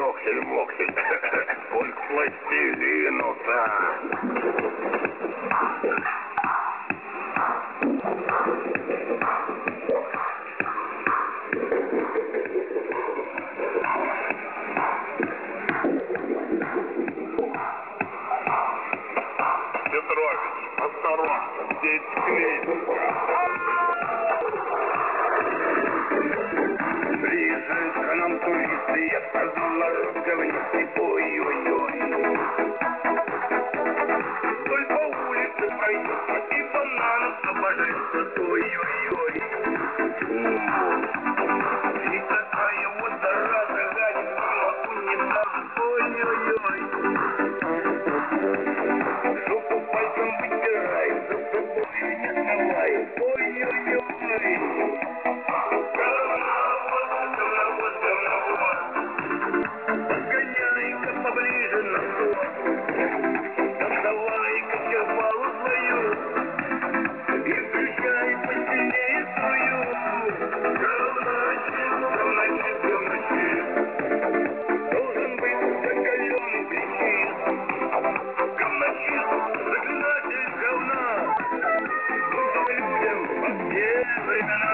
Нохель-мохель. Сколько пластилину-то. Петрович, осторожно, здесь клей. Приезжают к нам туристы, я сказал, народ говнистый, ой-ой-ой. Вдоль по улице пройдется и бананов обожрется, ой-ой-ой. И такая вот зараза гадит, молоку не даст, ой-ой-ой. Жопу пальцем вытирай, за собой не смывай, ой-ой-ой. Подгоняй-ка поближе на то. Доставай-ка терпалу свою и включай посильнее свою. Говночист, должен быть закаленный плечист. Говночист, заклинатель говна, нужен людям во все времена.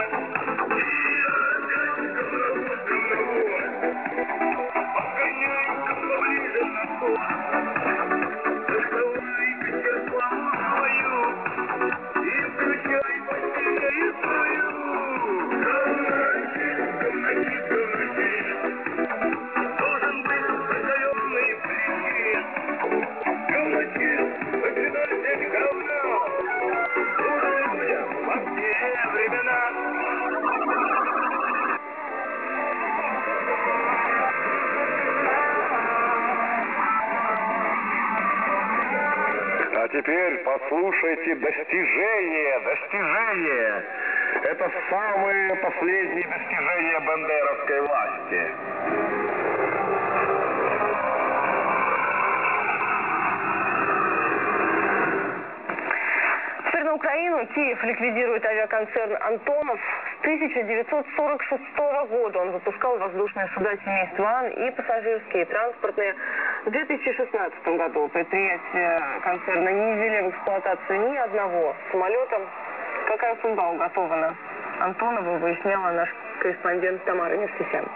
Погоняй-ка поближе на то. Доставай-ка терпалу свою и включай посильнее свою. Говночист, говночист, говночист, должен быть закаленный плечист. Говночист, заклинатель говна, нужен людям во все времена. А теперь послушайте достижения. Это самые последние достижения бандеровской власти. Теперь на Украину. Киев ликвидирует авиаконцерн «Антонов». С 1946 года он выпускал воздушные суда семейства Ан и пассажирские, и транспортные. В 2016 году предприятия концерна не ввели в эксплуатацию ни одного самолета. Какая судьба уготована Антонову, выясняла наш корреспондент Тамара Нефтесян.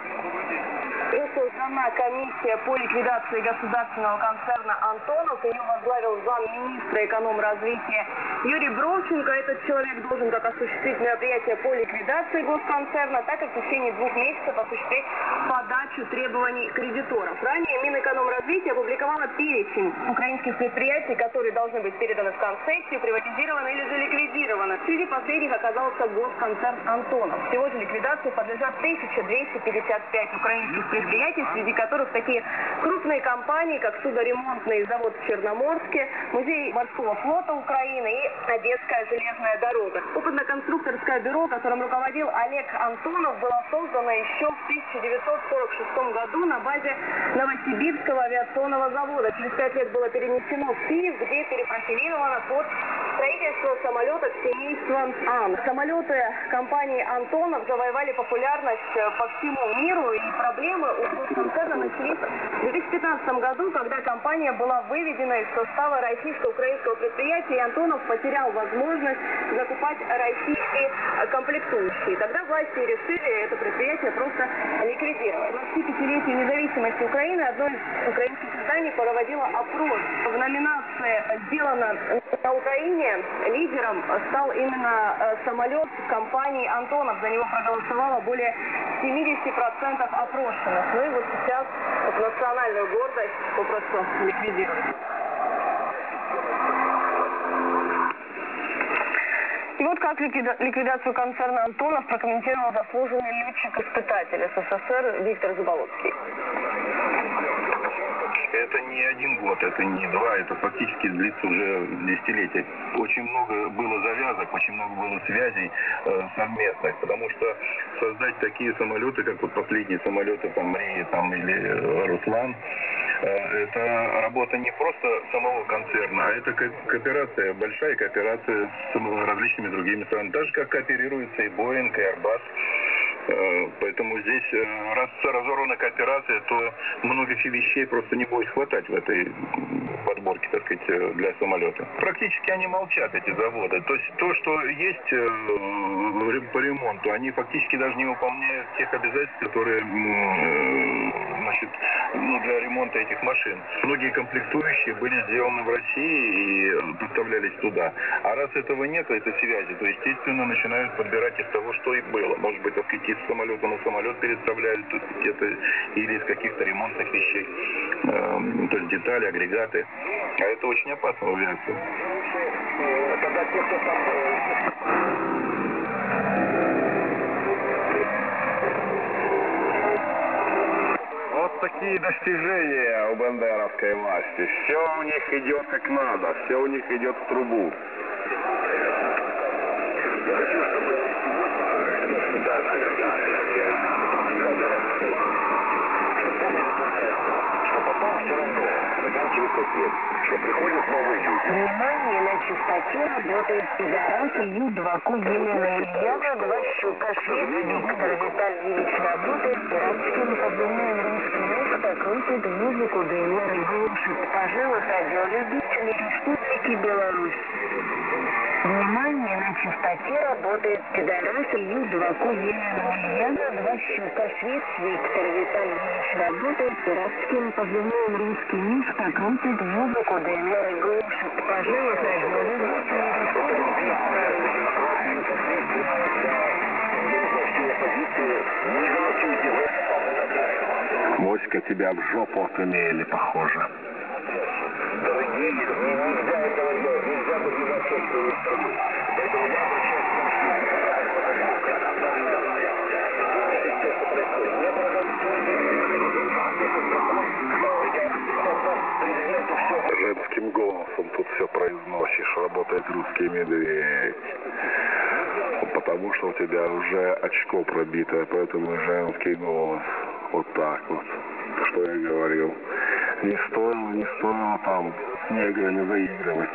Создана комиссия по ликвидации государственного концерна «Антонов». Ее возглавил замминистра экономразвития Юрий Бровченко. Этот человек должен как осуществить мероприятия по ликвидации госконцерна, так и в течение 2 месяцев осуществить подачу требований кредиторов. Ранее Минэкономразвития опубликовала перечень украинских предприятий, которые должны быть переданы в концессию, приватизированы или же ликвидированы. Среди последних оказался госконцерн «Антонов». Всего же ликвидации подлежат 1255 украинских предприятий, среди которых такие крупные компании, как судоремонтный завод в Черноморске, Музей морского флота Украины и Одесская железная дорога. Опытно-конструкторское бюро, которым руководил Олег Антонов, было создано еще в 1946 году на базе Новосибирского авиационного завода. Через 5 лет было перенесено в Киев, где перепрофилировано под строительство самолетов семейства Ан. Самолеты компании «Антонов» завоевали популярность по всему миру, и проблемы у концерна начались в 2015 году, когда компания была выведена из состава российско-украинского предприятия, и Антонов потерял возможность закупать российские комплектующие. Тогда власти решили это предприятие просто ликвидировать. На 25-летие независимости Украины одно из украинских изданий проводило опрос. В номинации «Сделано на Украине» лидером стал именно самолет компании «Антонов». За него проголосовало более 70% опрошенных. Ну и вот сейчас национальную гордость попросту ликвидируют. И вот как ликвидацию концерна «Антонов» прокомментировал заслуженный летчик-испытатель СССР Виктор Заболоцкий. Это не 1 год, это не 2, это фактически длится уже десятилетия. Очень много было завязок, очень много было связей совместных, потому что создать такие самолеты, как вот последние самолеты там Мрии там, или Руслан, это работа не просто самого концерна, а это кооперация, большая кооперация с различными другими странами. Даже как кооперируются и Боинг, и Airbus. Поэтому здесь, раз разорвана кооперация, то многих вещей просто не будет хватать в этой подборке, так сказать, для самолета. Практически они молчат, эти заводы. То есть то, что есть по ремонту, они фактически даже не выполняют тех обязательств, которые для ремонта этих машин. Многие комплектующие были сделаны в России и поставлялись туда. А раз этого нет, этой связи, то, естественно, начинают подбирать из того, что и было. Может быть, так сказать, из самолета на самолет переставляют, то есть это, или из каких-то ремонтных вещей, то есть детали, агрегаты. А это очень опасно в авиации. Вот такие достижения у бандеровской власти. Все у них идет как надо, все у них идет в трубу. Внимание, на частоте работает пидорас Ю-2Ку Елена Ильяна, 2 Щука Швед, Виктор Витальевич работает пиратским подземным русским место, крутит музыку ДНР и глушит. Пожалуй, радиолюбители Республики Беларусь. Внимание, на частоте работает пидорас Ю-2Ку Елена Ильяна, 2 Щука Швед, Виктор Витальевич работает пиратским подземным русским место, крутит музыку ДНР и глушит. Пожалуй, радиолюбители Республики Моська тебя в жопу отымели, похоже. Женским голосом тут все произносишь, работает русский медведь. Потому что у тебя уже очко пробитое, поэтому женский голос. Вот так вот. Что я говорил. Не стоило там с неграми заигрывать.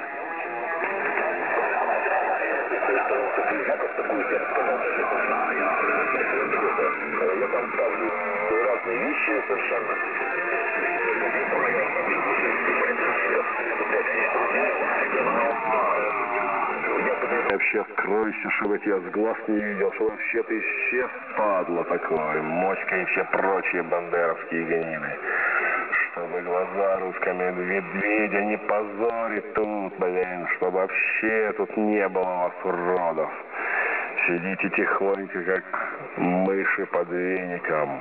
Я там ставлю разные вещи совершенно. Вообще скройся, чтобы я тебя с глаз не видел, что вообще ты исчез, падла такой, Моська и все прочие бандеровские гнины. Чтобы глаза русского медведя не позорить тут, блин, чтобы вообще тут не было у вас уродов. Сидите тихонько, как мыши под веником.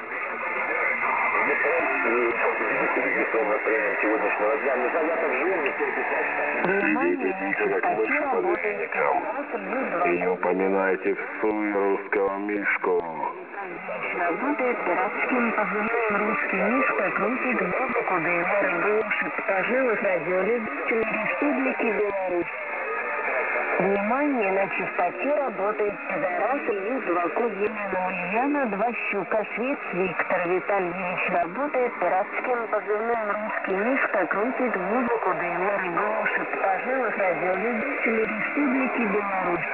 Сидите тихо, как мыши под веником. И не упоминайте в суе русского Мишку. Работает пиратским подземным русским мишка, крутит музыку ДНР и глушит. Пожалуй, радиолюбители Республики Беларусь. Внимание, на частоте работает пидорас Ю-2Ку Елена Ульяна, 2 Щука Швед, Виктор Витальевич работает пиратским подземным русским мишка, крутит музыку ДНР и глушит. Пожалуй, радиолюбители Республики Беларусь.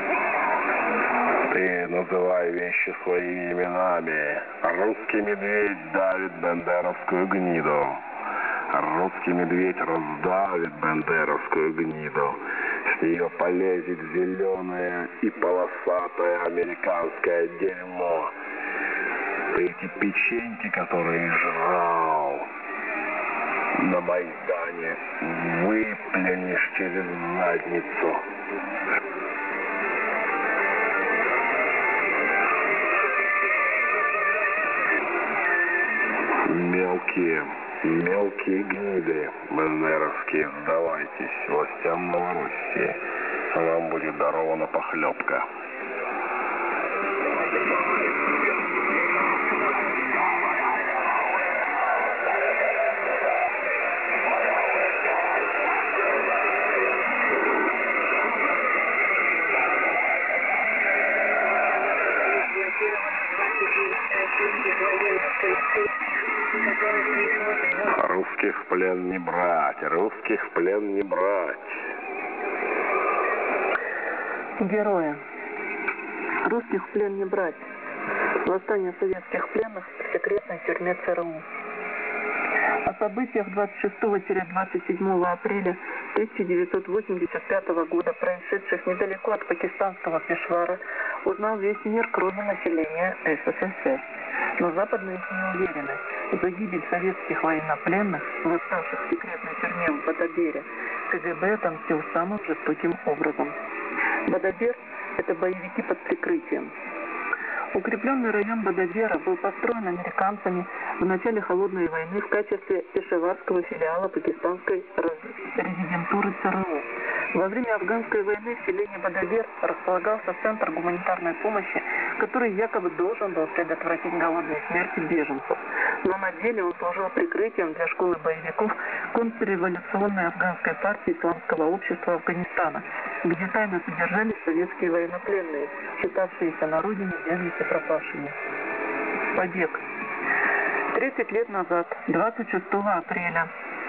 Ты называй вещи своими именами. Русский медведь давит бандеровскую гниду. Русский медведь раздавит бандеровскую гниду. С нее полезет зеленое и полосатое американское дерьмо. Ты эти печеньки, которые жрал на Майдане, выплюнешь через задницу. Мелкие гниды бандеровские, сдавайтесь властям Новороссии. Вам будет дарована похлебка. Русских в плен не брать, русских в плен не брать. Герои. Русских в плен не брать. Восстание советских пленных в секретной тюрьме ЦРУ. О событиях 26-27 апреля 1985 года, происшедших недалеко от пакистанского Пешвара, узнал весь мир, кроме населения СССР. Но западные не уверены. За гибель советских военнопленных, восставших в секретной тюрьме в Бадабере, КГБ отомстил самым жестоким образом. Бадабер – это боевики под прикрытием. Укрепленный район Бадабера был построен американцами в начале Холодной войны в качестве пешаварского филиала пакистанской резидентуры ЦРУ. Во время афганской войны в селении Бадабер располагался центр гуманитарной помощи, который якобы должен был предотвратить голодные смерти беженцев. Но на деле он служил прикрытием для школы боевиков контрреволюционной афганской партии Исламского общества Афганистана, где тайно содержались советские военнопленные, считавшиеся на родине без вести пропавшими. Побег. 30 лет назад, 26 апреля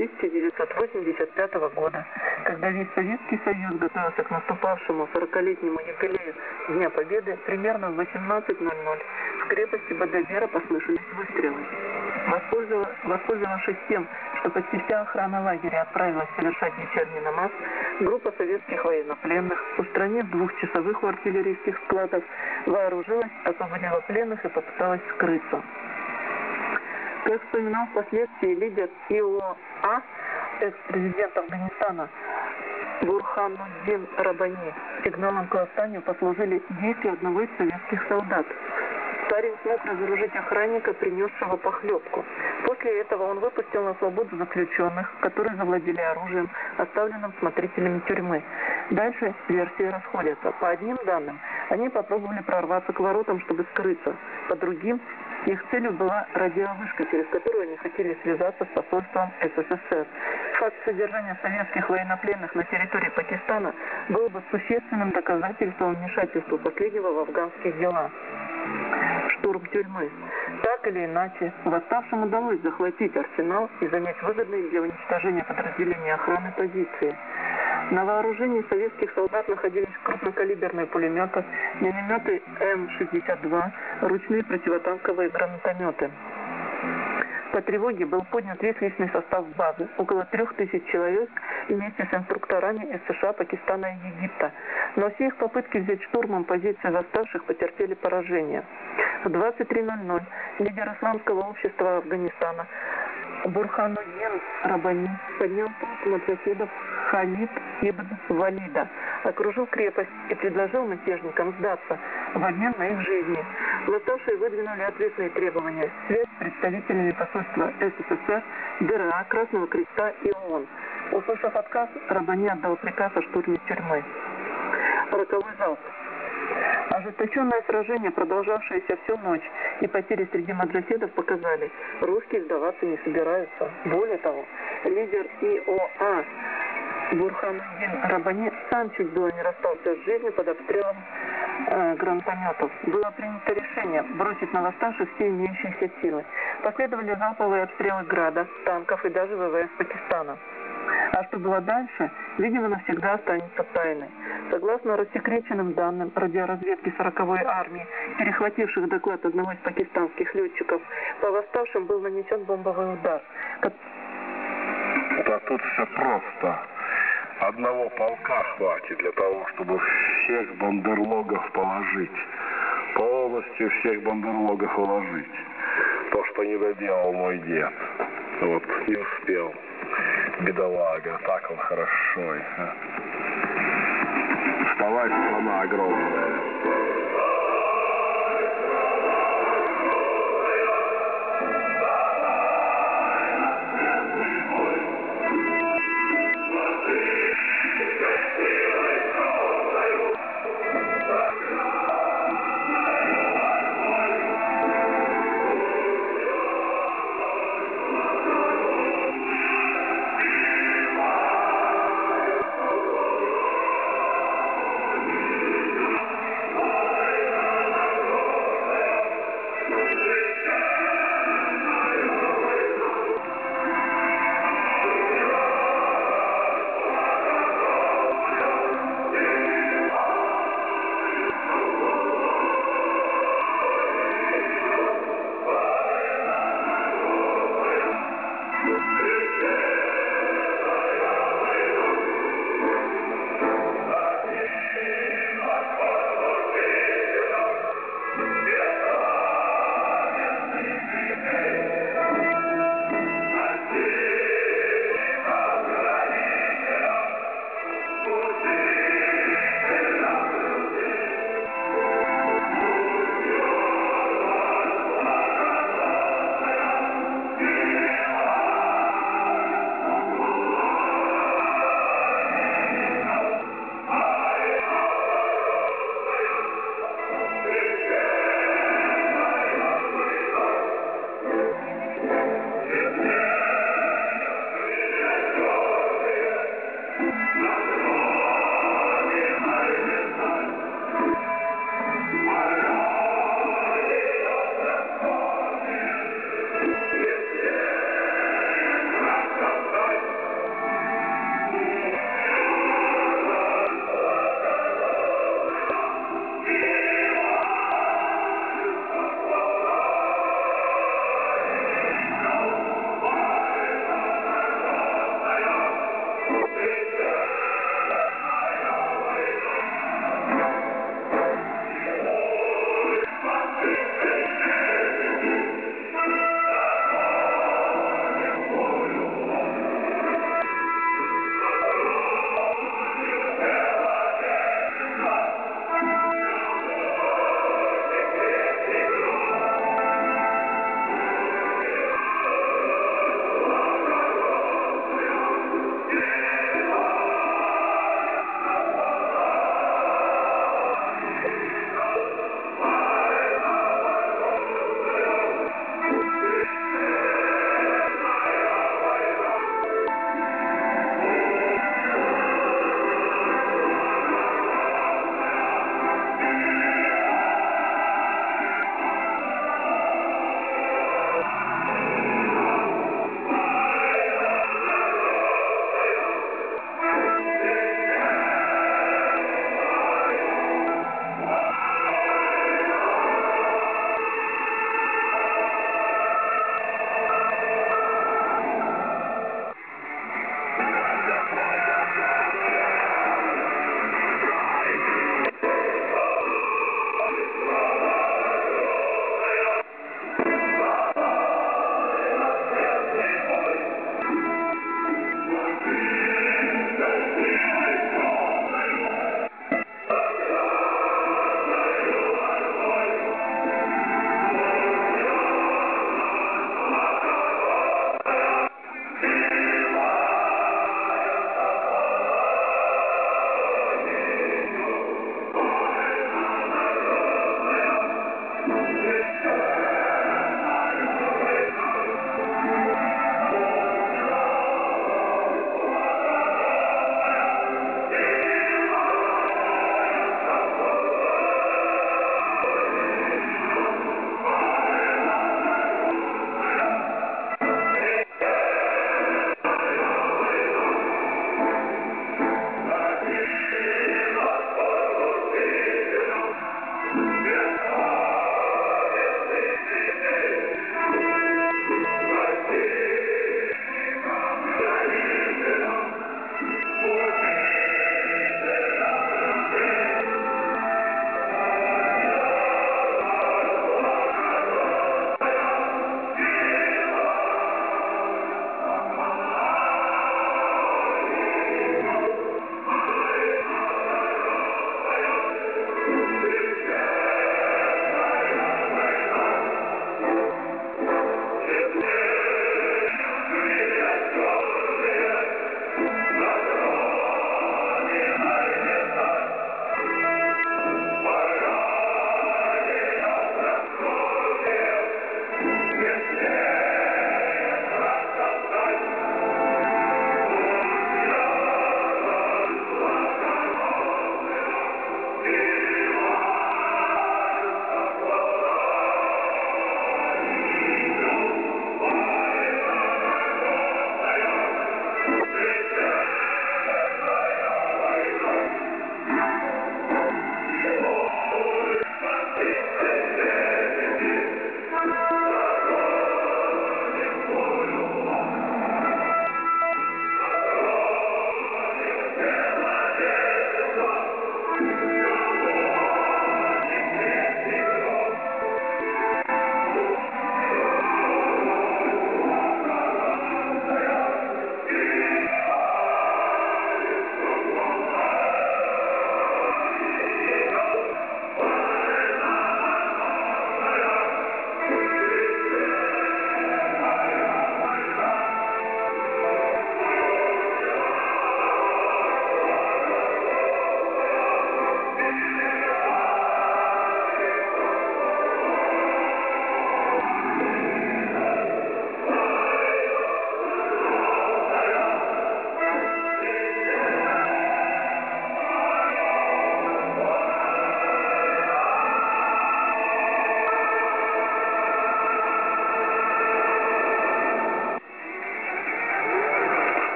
1985 года, когда весь Советский Союз готовился к наступавшему 40-летнему юбилею Дня Победы, примерно в 18:00 в крепости Бадабера послышались выстрелы. Воспользовавшись тем, что почти вся охрана лагеря отправилась совершать вечерний намаз, группа советских военнопленных, устранив 2-часовых у артиллерийских складов, вооружилась, освободила пленных и попыталась скрыться. Как вспоминал впоследствии лидер ИОА, экс-президент Афганистана Бурхануддин Раббани, сигналом к восстанию послужили действия одного из советских солдат. Парень смог разоружить охранника, принесшего похлебку. После этого он выпустил на свободу заключенных, которые завладели оружием, оставленным смотрителями тюрьмы. Дальше версии расходятся. По одним данным, они попробовали прорваться к воротам, чтобы скрыться. По другим, их целью была радиовышка, через которую они хотели связаться с посольством СССР. Факт содержания советских военнопленных на территории Пакистана был бы существенным доказательством вмешательства последнего в афганские дела. Штурм тюрьмы. Так или иначе, восставшим удалось захватить арсенал и занять выгодные для уничтожения подразделения охраны позиции. На вооружении советских солдат находились крупнокалиберные пулеметы, минометы М-62, ручные противотанковые гранатометы. По тревоге был поднят весь личный состав базы, около 3000 человек вместе с инструкторами из США, Пакистана и Египта. Но все их попытки взять штурмом позиции восставших потерпели поражение. В 23:00 лидер Исламского общества Афганистана Бурхануддин Раббани поднял полк маджахедов Халид ибн Валида, окружил крепость и предложил мятежникам сдаться в обмен на их жизни. Восставшие выдвинули ответные требования: связь с представителями посольства СССР, ДРА, Красного Креста и ООН. Услышав отказ, Раббани отдал приказ о штурме тюрьмы. Роковой залп. Ожесточенное сражение, продолжавшееся всю ночь, и потери среди маджахедов показали, русские сдаваться не собираются. Более того, лидер ИОА Бурхануддин Раббани сам чуть было не расстался с жизнью под обстрелом гранатометов. Было принято решение бросить на восставших все имеющиеся силы. Последовали залповые обстрелы Града, танков и даже ВВС Пакистана. А что было дальше, видимо, навсегда останется тайной. Согласно рассекреченным данным радиоразведки 40-й армии, перехвативших доклад одного из пакистанских летчиков, по восставшим был нанесен бомбовый удар. Да тут все просто. Одного полка хватит для того, чтобы всех бандерлогов положить. Полностью всех бандерлогов уложить. То, что не доделал мой дед. Вот, не успел. Бедолага, так он хорошо. Вставай, страна огромная.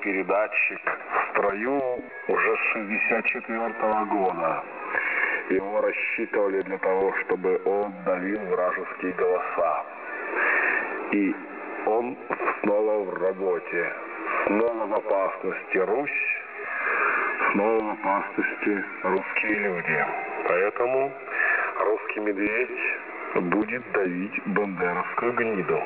радиопередатчик в строю уже с 1964 года. Его рассчитывали для того, чтобы он давил вражеские голоса. И он снова в работе. Снова в опасности Русь, снова в опасности русские люди. Поэтому русский медведь будет давить бандеровскую гниду.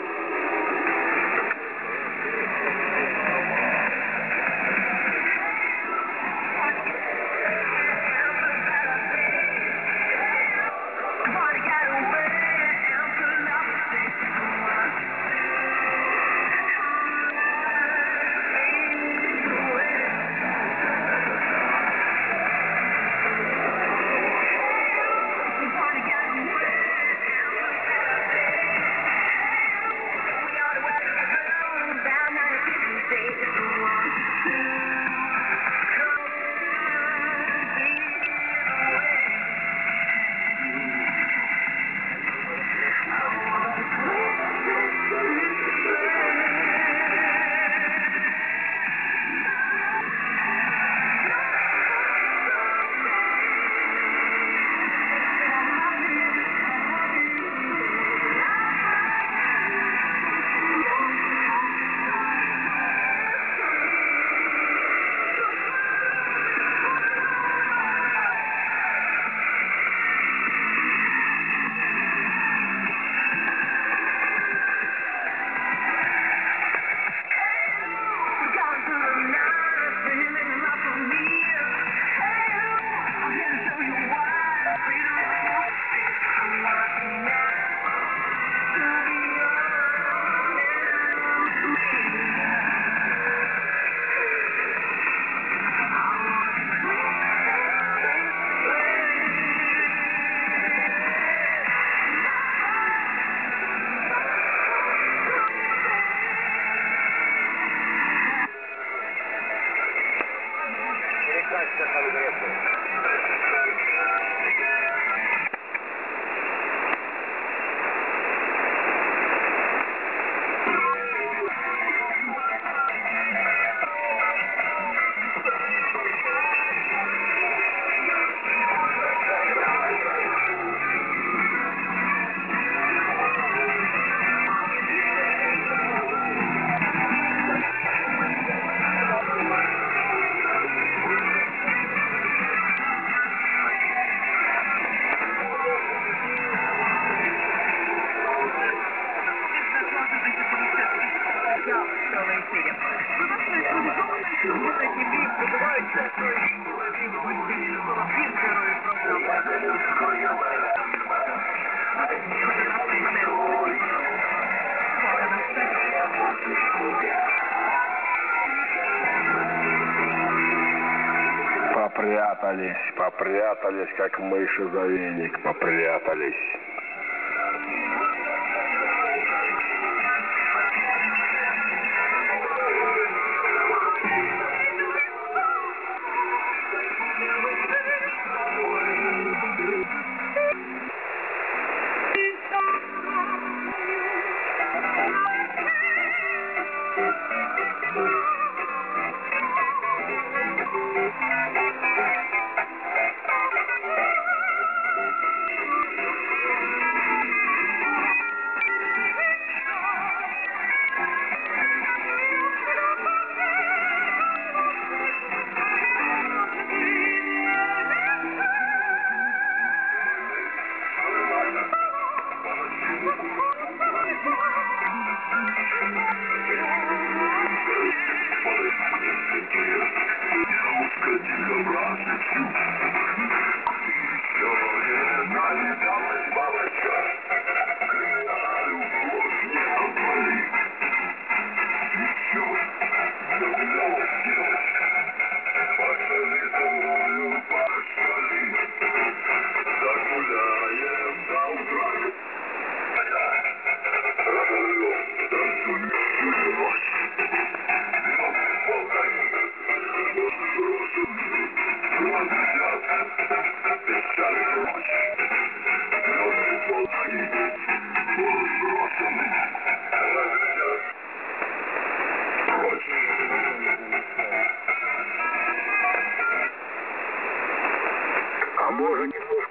Попрятались, как мыши за веник, попрятались.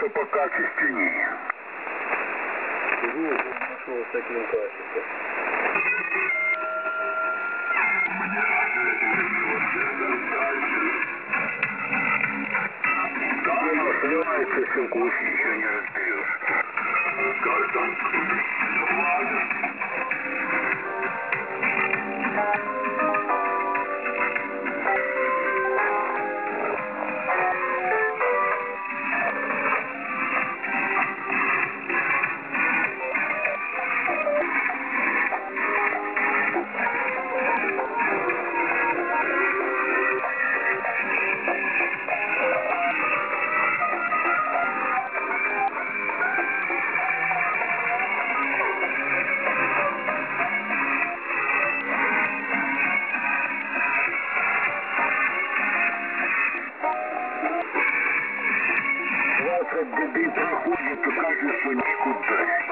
но по качественнее. С таким качеством. Сливается силку, еще не разберешь. Годы проходят, и качество никуда.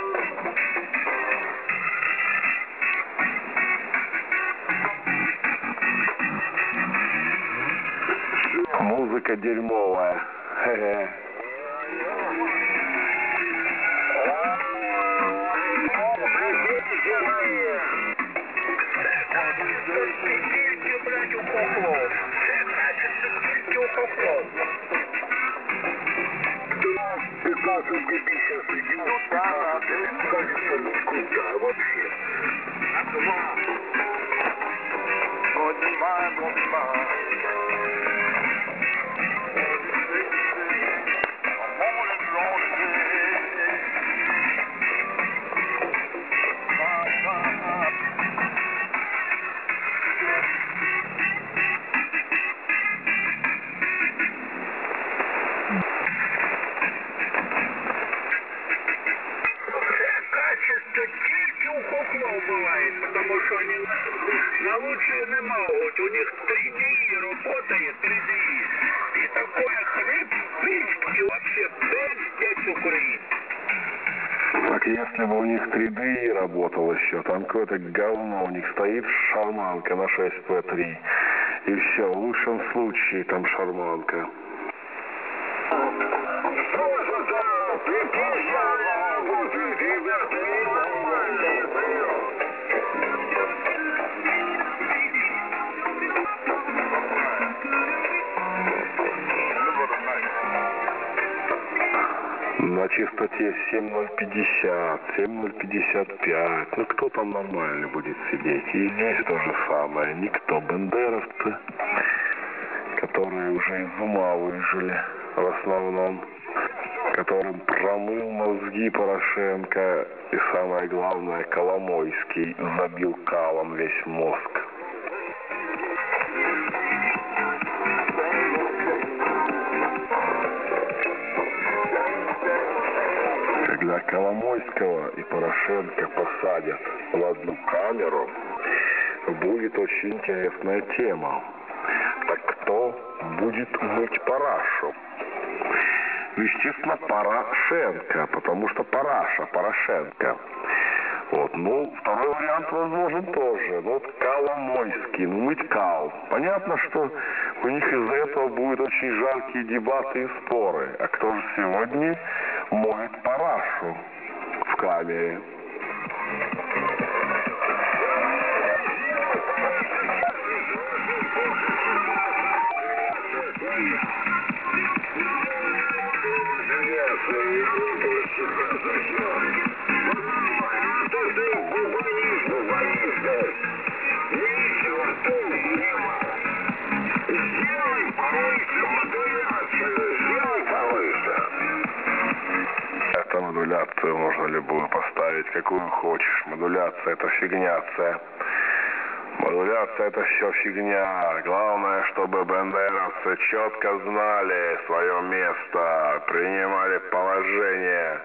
Музыка дерьмовая. Хе-хе. Бывает, потому что они на лучшие не могут. У них 3D работает, 3D. И такое хлеб, печки, вообще пестец Украины. Так если бы у них 3D работал еще, там какое-то говно, у них стоит шарманка на 6P3. И все, в лучшем случае там шарманка. На частоте 7050, 7055. Ну кто там нормально будет сидеть? И здесь то же самое. Никто. Бендеровцы, которые уже из ума выжили в основном, которым промыл мозги Порошенко и, самое главное, Коломойский забил калом весь мозг. Когда Коломойского и Порошенко посадят в одну камеру, будет очень интересная тема. Так кто будет мыть парашу? Естественно, Порошенко, потому что параша, Порошенко. Вот, ну, второй вариант возможен тоже. Ну, вот Коломойский, ну, мыть кал. Понятно, что у них из-за этого будут очень жаркие дебаты и споры. А кто же сегодня моет парашу в камере? Модуляцию можно любую поставить, какую хочешь. Модуляция — это фигняция. Модуляция — это все фигня. Главное, чтобы бендеровцы четко знали свое место, принимали положение,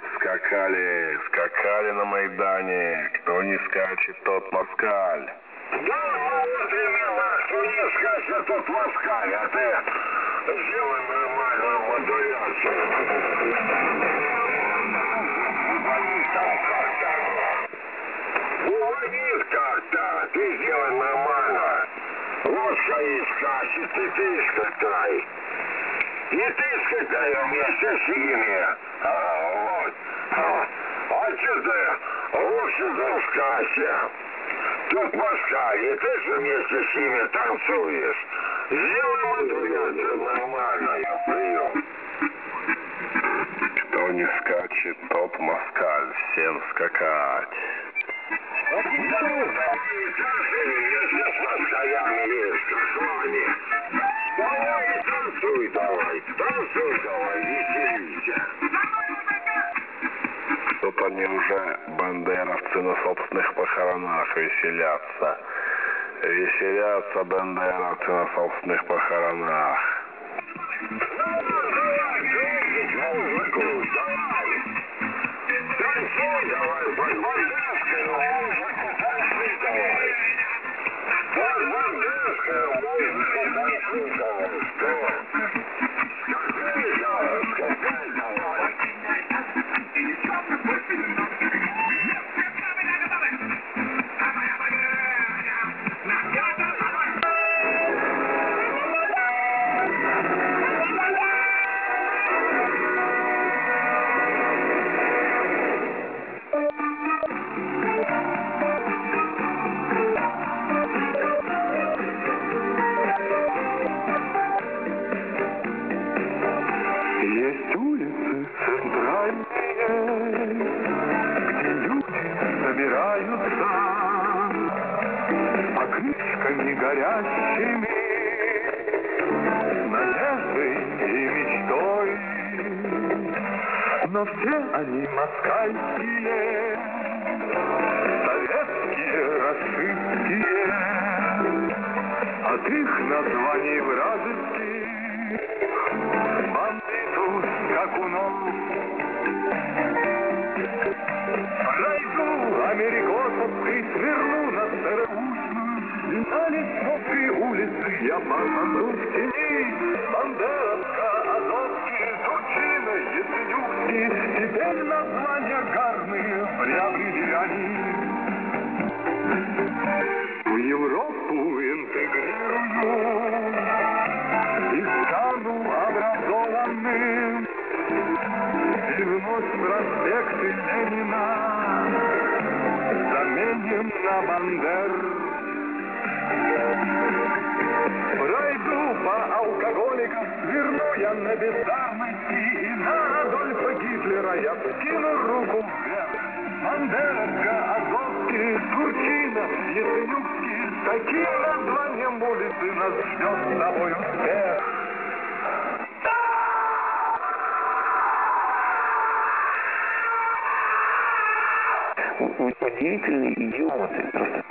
скакали на Майдане. Кто не скачет, тот москаль. Да, вот именно, кто не скачет, тот москаль. А ты сделай нормальную модуляцию. Уводись как-то, ты сделай нормально. Вот стоит, скачет, и ты скатай. И ты скакай вместе с ними. Вот. А что ты лучше заускайся. Тут Москва, и ты же вместе с ними танцуешь. Сделаем ответ нормальный прием. Кто не скачет, тот москаль, всем скакать. Если с москалями есть, как они. Давай, танцуй давай, веселися. Тут они уже, бандеровцы, на собственных похоронах веселятся. Веселятся бандеровцы на собственных похоронах. Танцуй давай, под бандерскую музыку, танцуй давай. Под бандерскую музыку, танцуй давай. Скакай давай. Есть улицы центральные, где люди собираются с покрышками горящими, с надеждой и мечтой. Но все они москальские, советские, рашистские, от их названий вражеских бандиту скакунов. Пройду америкосовской, сверну на Староустную, на Лесновской улице я посмотрю в тени Бандеровска, Азовский, Турчина, Ясенюкский. Теперь названия гарные приобрели они. В Европу интегрирую и стану образованным, и вновь проспекты Ленина заменим на Бандер. Пройду по алкоголикам, сверну я на бездарности, и на Адольфа Гитлера я скину руку вверх. Бандеровка, Азовский, Турчина, Ясенюкский, с таким названием улицы нас ждет с тобой успех. Удивительные идиоты просто.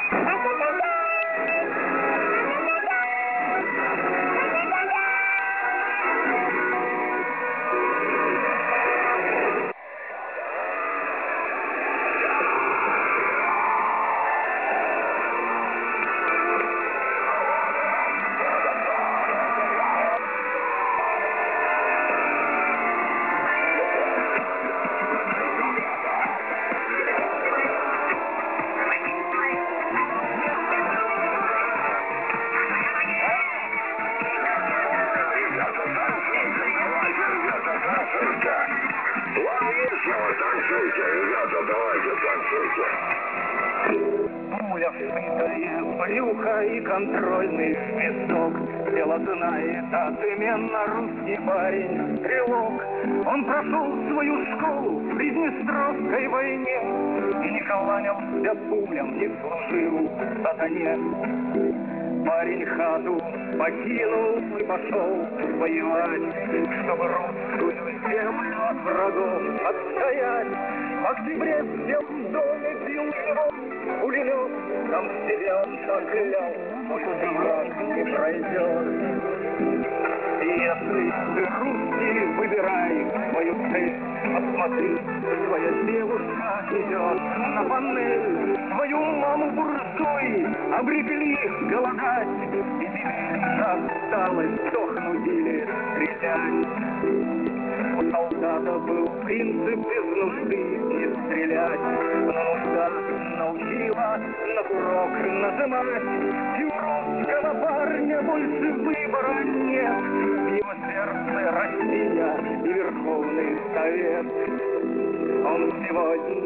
Танцуйте, ребята, давайте танцуйте. Пуля вшитая в брюхо и контрольный свисток. Дело знает отменно русский парень, стрелок. Он прошел свою школу в Приднестровской войне и не кланялся пулям, не служил сатане. Парень хату покинул и пошел воевать, чтобы русскую землю от врагов отстоять. В октябре в белом доме бил его пулемет, там в себе он шаглял, может, враг не пройдет. Если ты русский, выбирай свою цель, посмотри, твоя девушка идет на панель. Твою маму буржуи обрекли голодать, и тебе осталось сохнуть или стрелять. У когда-то был принцип без нужды не стрелять. Но нужда научила на курок нажимать, и у русского парня больше выбора нет. В его сердце Россия и Верховный Совет. Он сегодня